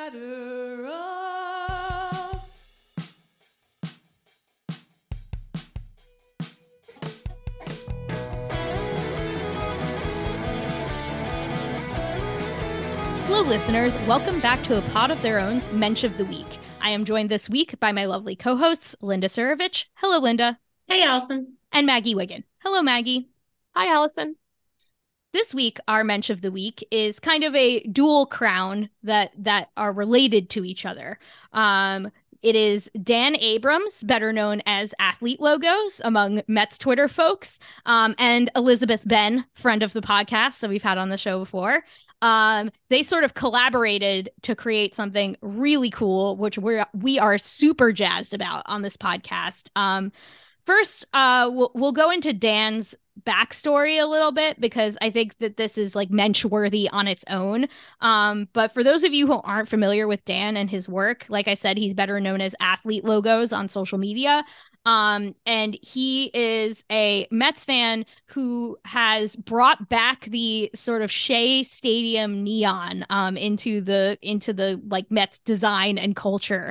ladder up. Hello, listeners. Welcome back to A Pod of Their Own's Mensch of the Week. I am joined this week by my lovely co-hosts, Linda Surovich. Hello, Linda. Hey, Allison. And Maggie Wiggin. Hello, Maggie. Hi, Allison. This week, our Mensch of the Week is kind of a dual crown that are related to each other. It is Dan Abrams, better known as Athlete Logos among Mets Twitter folks, and Elizabeth Benn, friend of the podcast that we've had on the show before. They sort of collaborated to create something really cool, which we are super jazzed about on this podcast. First, we'll go into Dan's backstory a little bit because I think that this is like mensch worthy on its own. But for those of you who aren't familiar with Dan and his work, like I said, he's better known as Athlete Logos on social media. And he is a Mets fan who has brought back the sort of Shea Stadium neon into the like Mets design and culture.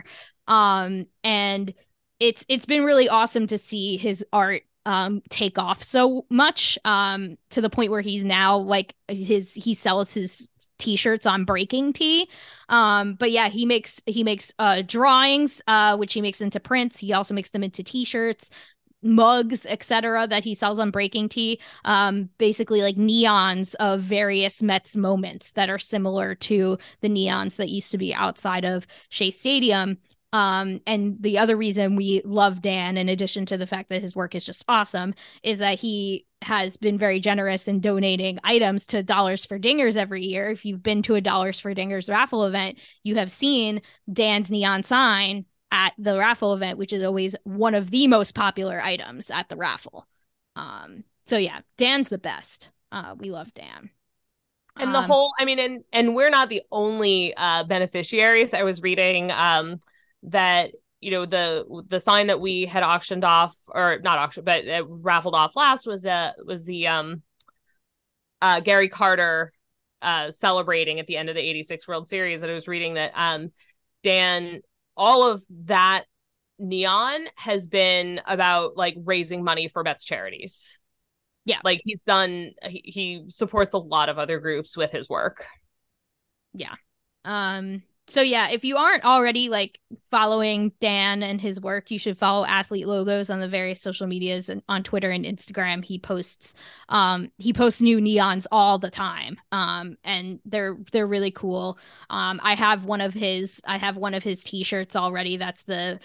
And it's been really awesome to see his art take off so much to the point where he's now like he sells his t-shirts on Breaking Tea. But yeah, he makes drawings which he makes into prints. He also makes them into t-shirts, mugs, etc. that he sells on Breaking Tea. Basically like neons of various Mets moments that are similar to the neons that used to be outside of Shea Stadium. And the other reason we love Dan, in addition to the fact that his work is just awesome, is that he has been very generous in donating items to Dollars for Dingers every year. If you've been to a Dollars for Dingers raffle event, you have seen Dan's neon sign at the raffle event, which is always one of the most popular items at the raffle. So yeah, Dan's the best. We love Dan. And the whole, I mean, and we're not the only beneficiaries. I was reading that, you know, the sign that we had auctioned off, or not auctioned, but raffled off last was the Gary Carter celebrating at the end of the 86 World Series. And I was reading that Dan, all of that neon has been about like raising money for Mets charities. Yeah. Like he supports a lot of other groups with his work. Yeah. So yeah, if you aren't already like following Dan and his work, you should follow Athlete Logos on the various social medias and on Twitter and Instagram. He posts new neons all the time. And they're really cool. I have one of his t-shirts already. That's the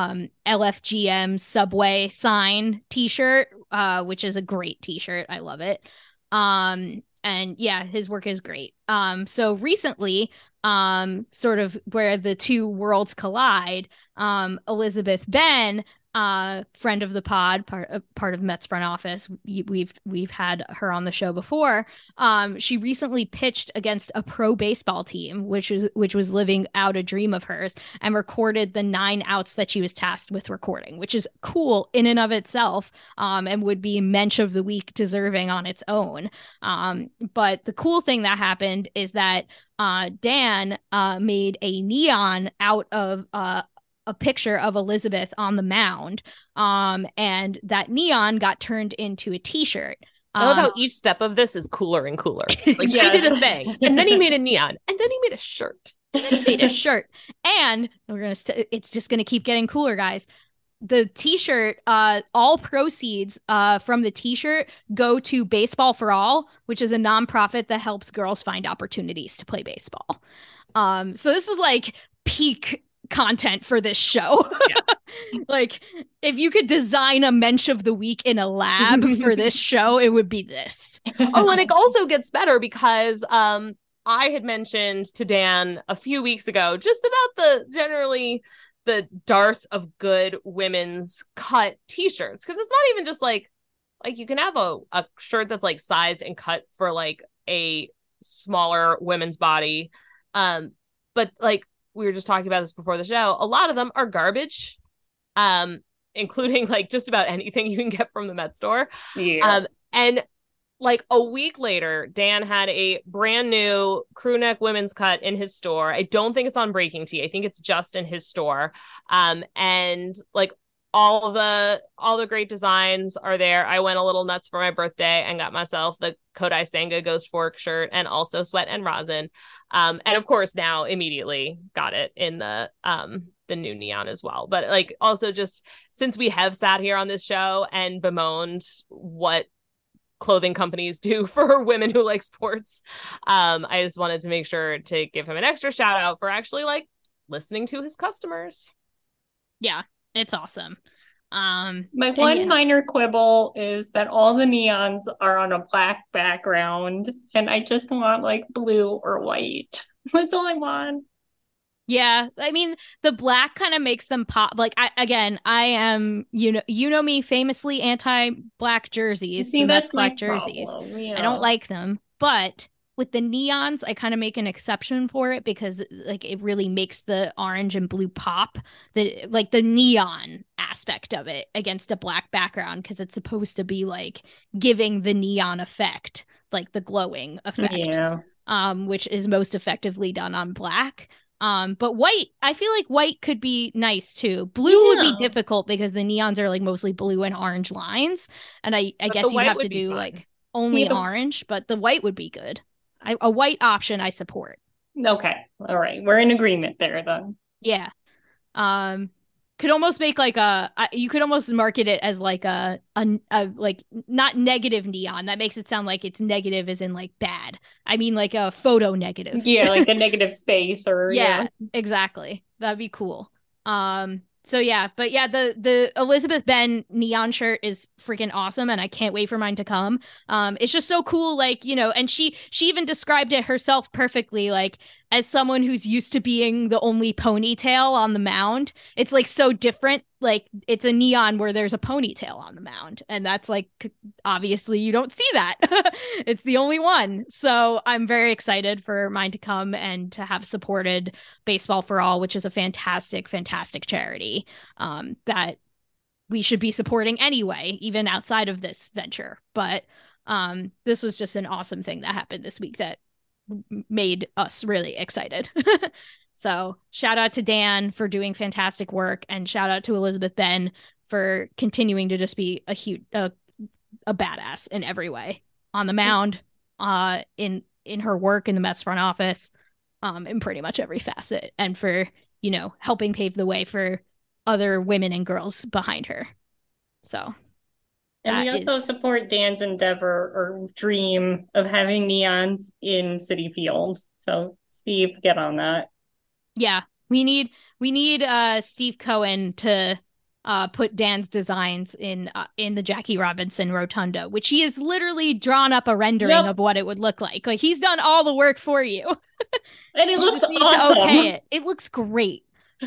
LFGM Subway sign t-shirt, which is a great t-shirt. I love it. And yeah, his work is great. So recently, sort of where the two worlds collide, Elizabeth Benn, friend of the pod, part of Mets front office. We've had her on the show before. She recently pitched against a pro baseball team, which was living out a dream of hers, and recorded the 9 outs that she was tasked with recording, which is cool in and of itself, and would be Mensch of the Week deserving on its own. But the cool thing that happened is that Dan made a neon out of a picture of Elizabeth on the mound, and that neon got turned into a t-shirt. I love how each step of this is cooler and cooler. Like yes. She did a thing, and then he made a neon, and then he made a shirt. And it's just gonna keep getting cooler, guys. The t-shirt, all proceeds from the t-shirt go to Baseball for All, which is a nonprofit that helps girls find opportunities to play baseball. So this is like peak content for this show. Yeah. Like if you could design a Mensch of the Week in a lab for this show, it would be this. Oh, and it also gets better because I had mentioned to Dan a few weeks ago just about the dearth of good women's cut t-shirts, because it's not even just like you can have a shirt that's like sized and cut for like a smaller women's body, but like we were just talking about this before the show, a lot of them are garbage, including like just about anything you can get from the Met store. Yeah. And like a week later, Dan had a brand new crew neck women's cut in his store. I don't think it's on Breaking Tea. I think it's just in his store. And like all the great designs are there. I went a little nuts for my birthday and got myself the Kodai Senga Ghost Fork shirt and also Sweat and Rosin. And of course now immediately got it in the new neon as well. But like also just since we have sat here on this show and bemoaned what clothing companies do for women who like sports, I just wanted to make sure to give him an extra shout out for actually like listening to his customers. Yeah, it's awesome. My one minor quibble is that all the neons are on a black background, and I just want like blue or white. That's all I want. Yeah, I mean, the black kind of makes them pop. Like, I am, you know me, famously anti-black jerseys. See, that's black my jerseys. problem, I don't like them, but with the neons, I kind of make an exception for it because like it really makes the orange and blue pop. The neon aspect of it against a black background, because it's supposed to be like giving the neon effect, like the glowing effect. Yeah. Which is most effectively done on black. But white, I feel like white could be nice too. Blue would be difficult because the neons are like mostly blue and orange lines. And I guess you'd have to do like only orange, but the white would be good. A white option I support. Okay. All right. We're in agreement there then. Yeah. Could almost make like you could almost market it as like a like not negative neon. That makes it sound like it's negative as in like bad. I mean like a photo negative. Yeah, like the negative space or yeah, exactly. That'd be cool. So yeah, but yeah, the Elizabeth Ben neon shirt is freaking awesome, and I can't wait for mine to come. It's just so cool, like, you know, and she even described it herself perfectly, like as someone who's used to being the only ponytail on the mound. It's like so different. Like it's a neon where there's a ponytail on the mound, and that's like obviously you don't see that. It's the only one. So I'm very excited for mine to come and to have supported Baseball for All, which is a fantastic charity that we should be supporting anyway, even outside of this venture. But this was just an awesome thing that happened this week that made us really excited. So shout out to Dan for doing fantastic work, and shout out to Elizabeth Ben for continuing to just be a huge a badass in every way, on the mound, in her work in the Mets front office, in pretty much every facet, and for, you know, helping pave the way for other women and girls behind her. So and we also support Dan's endeavor or dream of having neons in Citi Field. So Steve, get on that. Yeah, we need Steve Cohen to put Dan's designs in the Jackie Robinson Rotunda, which he has literally drawn up a rendering of what it would look like. Like he's done all the work for you. And it looks awesome. To okay it. It looks great.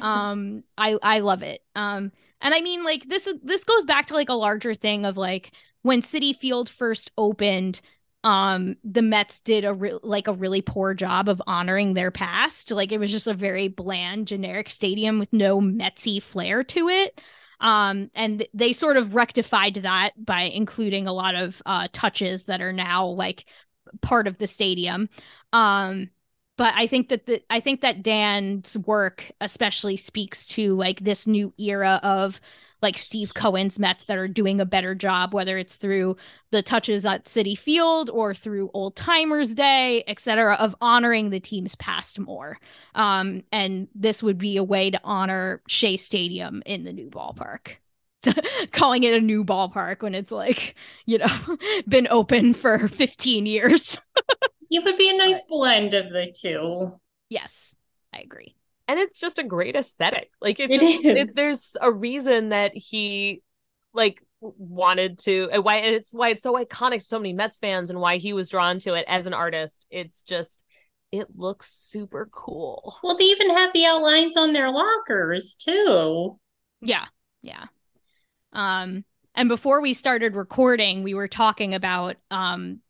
I love it. And I mean, like this goes back to like a larger thing of like when Citi Field first opened, the Mets did a really poor job of honoring their past. Like it was just a very bland, generic stadium with no Metsy flair to it. And they sort of rectified that by including a lot of touches that are now like part of the stadium. But I think that Dan's work especially speaks to like this new era of like Steve Cohen's Mets that are doing a better job, whether it's through the touches at Citi Field or through Old Timers Day, etc., of honoring the team's past more. And this would be a way to honor Shea Stadium in the new ballpark. So, calling it a new ballpark when it's like, you know, been open for 15 years. It would be a nice blend of the two. Yes, I agree. And it's just a great aesthetic. Like there's a reason that he like wanted to, and why it's so iconic to so many Mets fans, and why he was drawn to it as an artist. It's just, it looks super cool. Well, they even have the outlines on their lockers too. Yeah. And before we started recording, we were talking about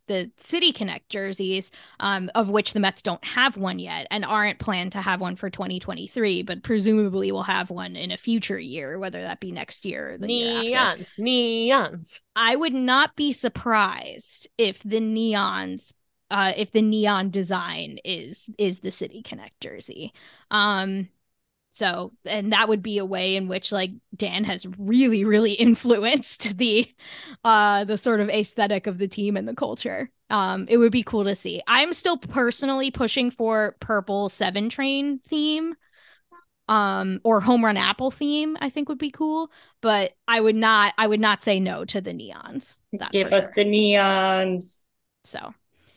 the City Connect jerseys, of which the Mets don't have one yet and aren't planned to have one for 2023, but presumably will have one in a future year, whether that be next year or the year after. Neons. I would not be surprised if the neon design is the City Connect jersey. So, and that would be a way in which like Dan has really, really influenced the sort of aesthetic of the team and the culture. It would be cool to see. I'm still personally pushing for purple 7 Train theme, or Home Run Apple theme. I think would be cool, but I would not say no to the neons. Give us the neons. So,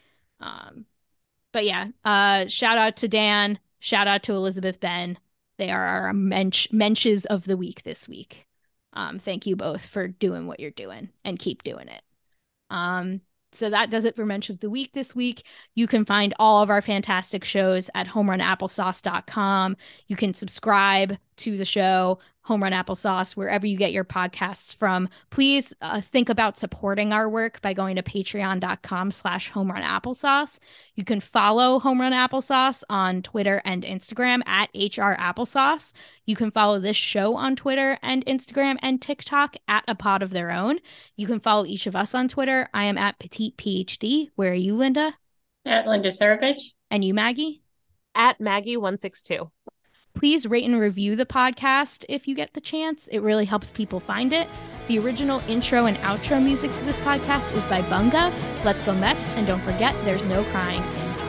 but yeah, shout out to Dan. Shout out to Elizabeth Ben. They are our mensches of the week this week. Thank you both for doing what you're doing and keep doing it. So that does it for Mensch of the Week this week. You can find all of our fantastic shows at homerunapplesauce.com. You can subscribe to the show, Home Run Applesauce, wherever you get your podcasts from. Please think about supporting our work by going to patreon.com/homerunapplesauce. You can follow Home Run Applesauce on Twitter and Instagram at @HRApplesauce. You can follow this show on Twitter and Instagram and TikTok at A Pod of Their Own. You can follow each of us on Twitter. I am at Petite PhD. Where are you, Linda? At Linda Surovich. And you, Maggie? At Maggie162. Please rate and review the podcast if you get the chance. It really helps people find it. The original intro and outro music to this podcast is by Bunga. Let's go Mets, and don't forget, there's no crying in